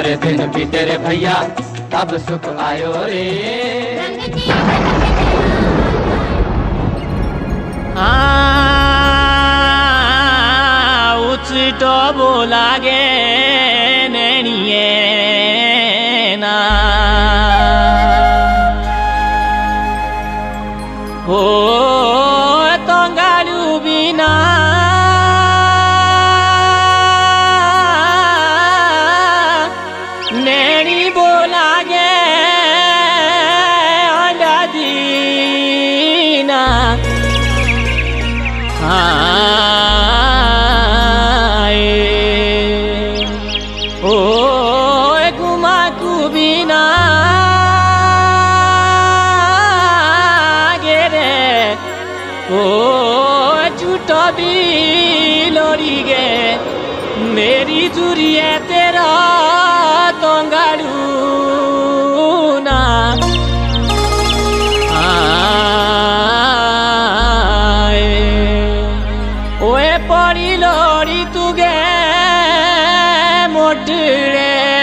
रे दिन बीते रे भैया तब सुख आयो रे। उचटो बोलागे नैनिए ना हो तंगालू बिना नैनी बोलागे अंडा दीना ओ गुमा कुबिना गेरे ओ झूठो भी लोरी गे मेरी जुरिए तेरा तंगाड़ू ना ओए पड़ी लोरी तुगे मोटरे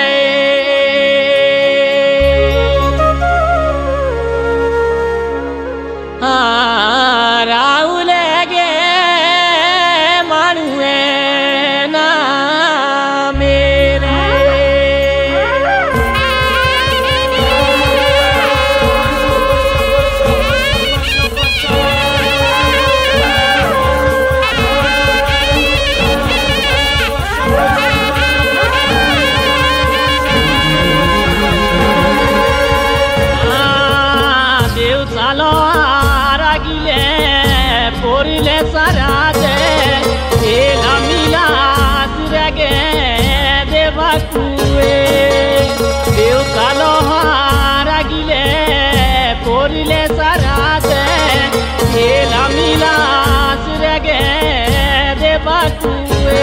राहुले गे मानुए ना मेरे देव चालो रागिले पोरिले सारा दे एला मिला सुरगे देवा कुए देव चालो रागिले पोरिले सारा दे एला मिला सुरगे देवा कुए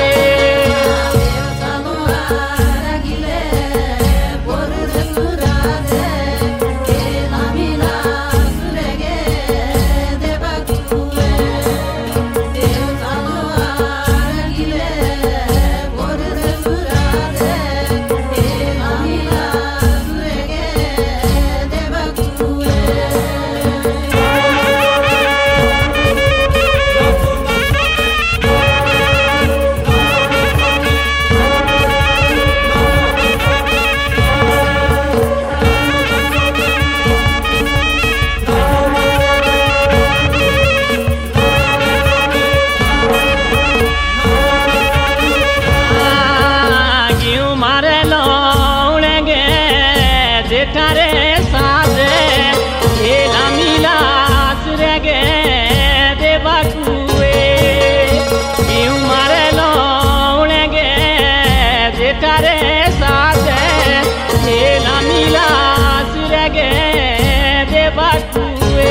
जेठारे सादे एला मिला सुरगे देवा कुए क्यों मारे लोगे जेठारे सादे एला मिला सुरगे देवा कुए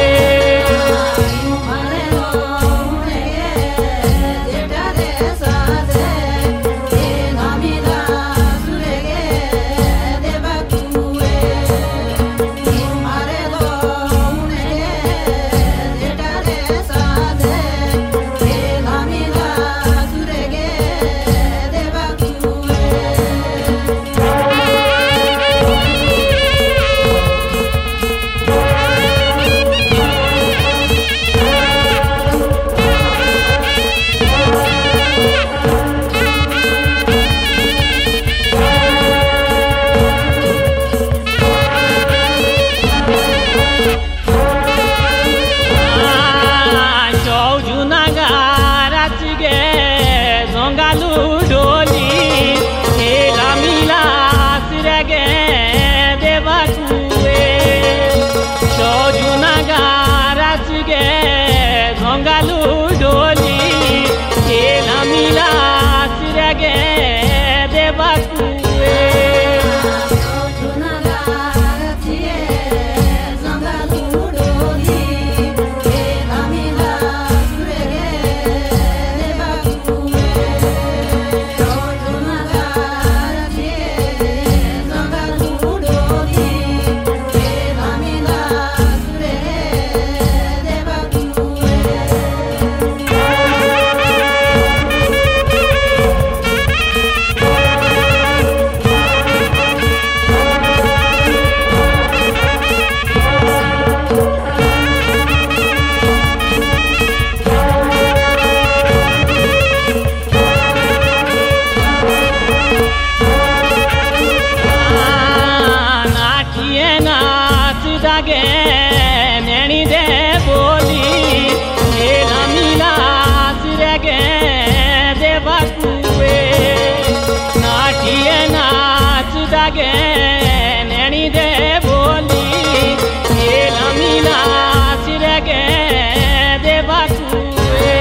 लागे नैनी दे बोली हेला मिला सिरे गे देवा कुए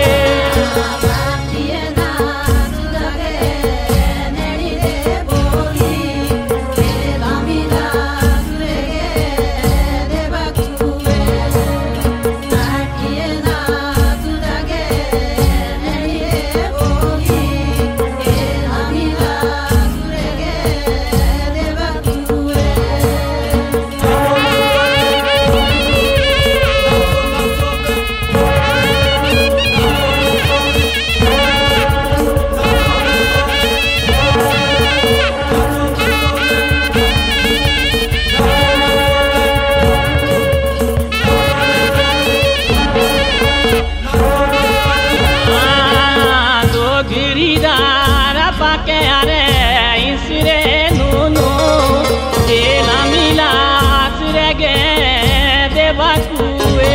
पाके आरे इसरे नूनू हेला मिला सिरे गे देवा कुए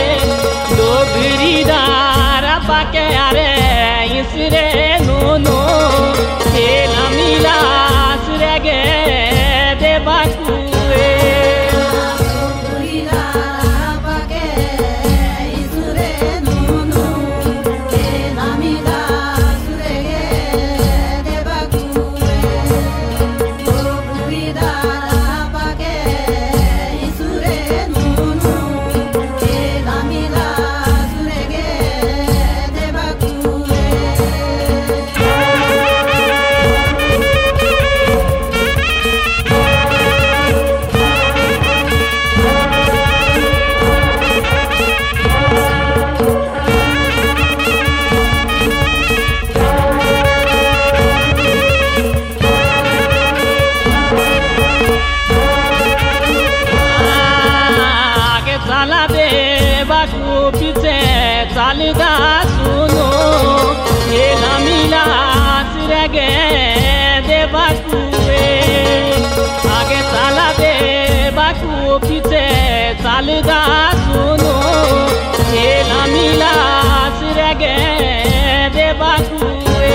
डोगरीदार पाके आरे इसरे नूनू हेला मिला सिरे गे देवा कुए पीछे चालदा सुनो हेला मिला सिरे गे देवा कुए आगे चला देवा कु पीछे चालदा सुनो हेला मिला सिरे गे देवा कुए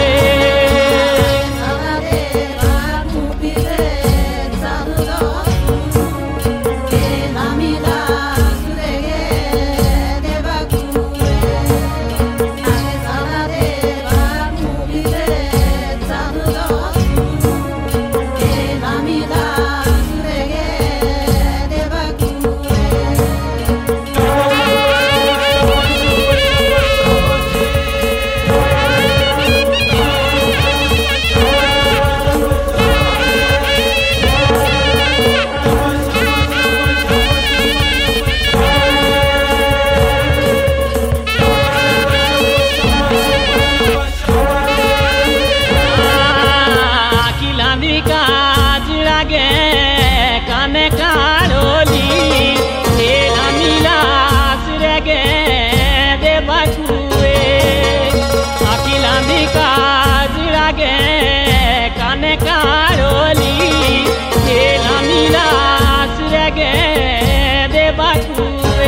काने कारोली हेला मिला सिरे गे देवा कुए अखिलांदी काजड़ा गे काने कारोली हेला मिला सिरे गे देवा कुए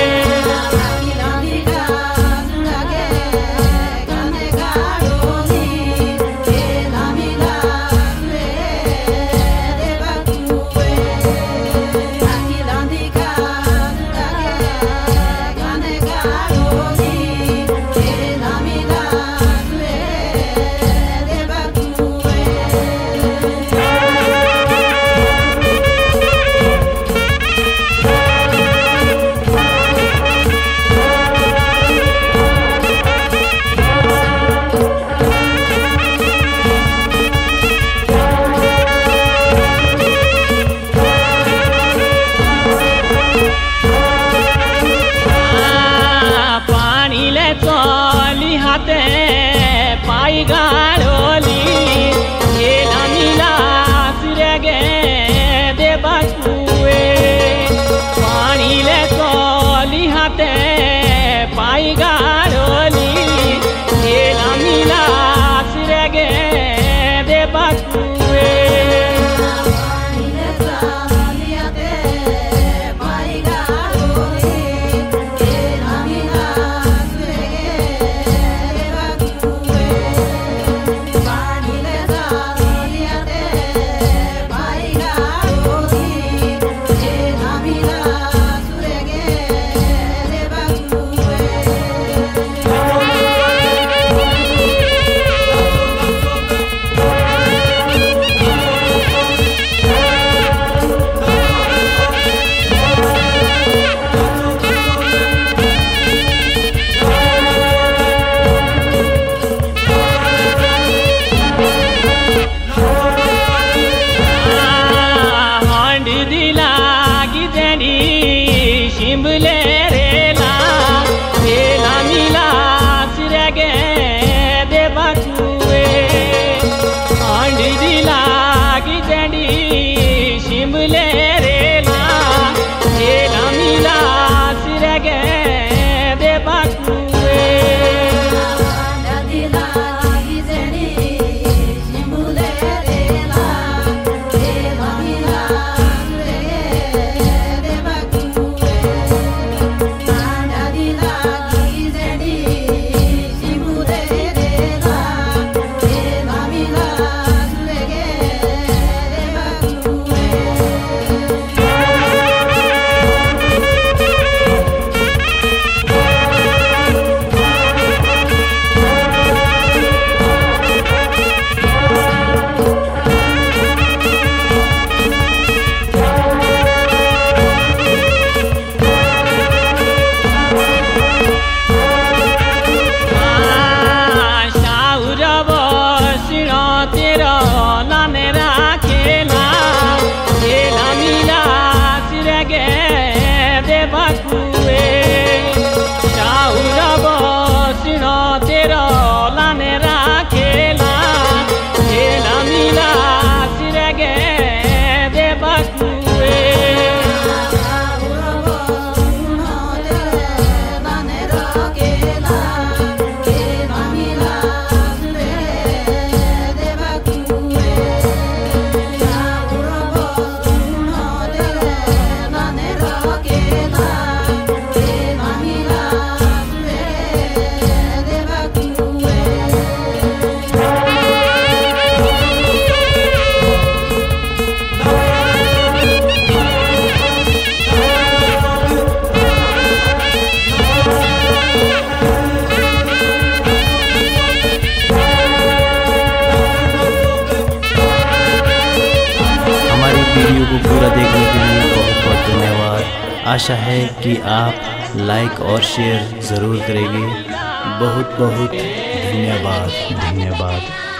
हाथे पाई गाड़ोली हेला मिला सिरे गे देवा कुए पानी ले तोली हाथे पाई गाड़ोली हेला मिला सिरे गे देवा कुए Bye. शिमले रेला रेला मिला सिरगे देवकुए आंडी दिला गिजड़ी शिमले रेला रेला मिला सिरगे देवकुए वीडियो को पूरा देखने के लिए बहुत बहुत धन्यवाद। आशा है कि आप लाइक और शेयर ज़रूर करेंगे। बहुत बहुत धन्यवाद।